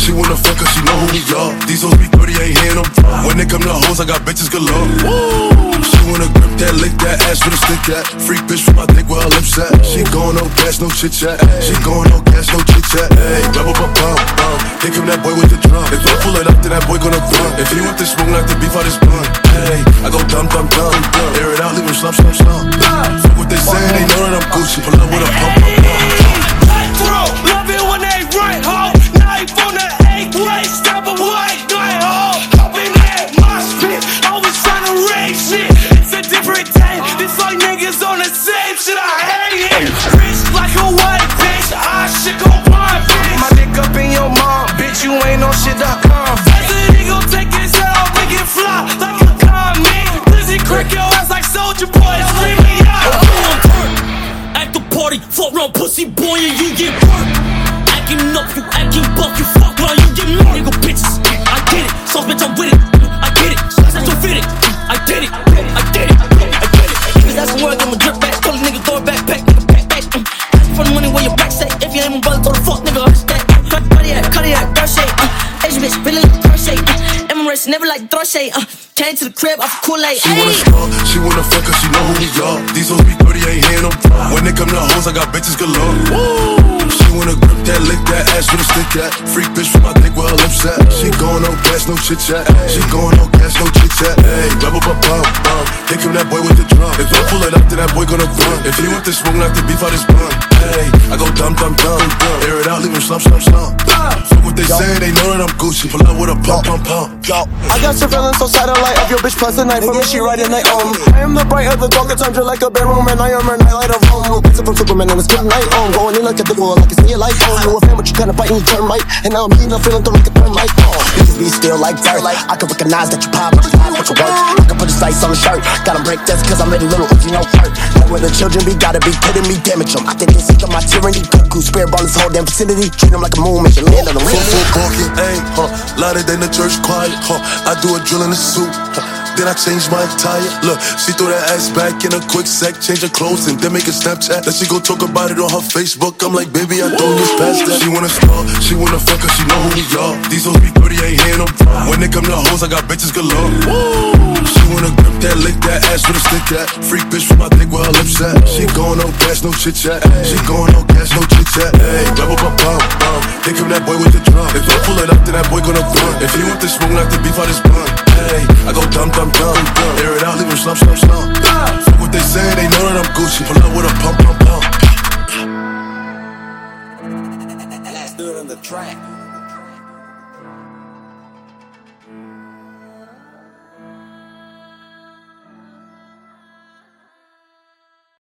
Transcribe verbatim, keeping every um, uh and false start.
She wanna fuck cause she know who we are. These hoes be dirty, ain't hearing them. When they come to hoes, I got bitches galore. She wanna grip that, lick that, ass with a stick that. Freak bitch from my dick where her lips at. She going no gas, no chit chat. She going no gas, no chit chat. Hey, rubber bum bum bum. Here come that boy with the drum. If I pull it up, then that boy gonna run. If he want this smoke, like the beef out his blunt. Hey, I go dumb dumb dumb. Air it out, leave him slump slump slump. Fuck what they say, they know that I'm Gucci. Pull up with a pump pump pump. Love it when they right, ho. Knife on the eighth way, step away, night, ho. Up in that mosh pit, always trying to raise shit. It's a different day, it's like niggas on the same shit, I hate it. Rich like a white bitch, I shit gon' blind bitch. My dick up in your mom, bitch, you ain't on shit dot com. As a nigga take his head off, make it fly like a comet. Lizzie crack your ass like Soulja Boy, scream me out. At the party, fuck round pussy boy and you get burnt. Acting up, you acting buck, you fuck while you get murdered. Nigga bitches, I get it, sauce bitch I'm with it, I get it, that's so fit it, I did it, I did it, I did it. Niggas asking where I get my drip back, told a nigga throw it back, back, nigga back, back. Mm. Ask for the money where your back say, if you ain't my brother, throw the fuck nigga up stack. Cardiac, cardiac, Darcy, uh, Asian bitch, feeling like crochet, uh, Emirates, never like Darcy, uh, came to the crib off Kool-Aid. She wanna star, she wanna fuck cause she know who we are. These hoes be dirty, ain't hearing them. When they come to hoes, I got bitches galore. She wanna grip that, lick that, ass with a stick that. Freak bitch from my dick where her lips at. She going no gas, no chit chat. She going no gas, no chit chat. Hey, rubber bum bum bum. Here come that boy with the drum. If I pull it up, then that boy gonna run. If he want this smoke, like the beef out his blunt. Hey, I go dumb dumb dumb. Air it out, leave him slump slump slump. Fuck what they say, they know that I'm Gucci. Pull up with a pump pump pump. Yo, I got you feeling so satellite of your bitch plus the night. For me, she riding night on. I am the bright of the dark, it's under like a bedroom, and I am her nightlight of home. Pizza from Superman and it's good night on. Going in like at the wall, like it's me a light on. You a fan, but you kinda fighting, you turn right. And now I'm heating up, feeling through like a thermite. Bitches be still like dirt. I can recognize that you pop, but you pop, but you work. I can put a size on the shirt. Gotta break this, cause I'm ready, little Uzi, no hurt. Like where the children be, gotta be kidding me, damage them. I think they see my tyranny. Goku, spirit ball this whole damn vicinity. Treat them like a moon, make you land on the ring. Full parking, ayy, huh. Louder than the church quiet, huh. I do a drill in the suit, huh. Then I change my attire. Look, she throw that ass back in a quick sec, change her clothes and then make a Snapchat. Then she go talk about it on her Facebook. I'm like, baby, I don't get past that. She wanna star, she wanna fuck cause she know who we are. These hoes be dirty, ain't hearing them. When they come to hoes, I got bitches galore. She wanna grip that, lick that, ass with a stick that. Freak bitch from my dick where her lips at. She going no gas, no chit chat. She going no gas, no chit chat. Hey, rubber bum bum bum. Here come that boy with the drum. If I pull it up, then that boy gonna run. If he want this smoke, like the beef out his blunt. Hey, I go dumb dumb dumb. Air it out, leave him slump slump slump. Fuck what they say, they know that I'm Gucci. Pull up with a pump pump pump. Let's do it on the track.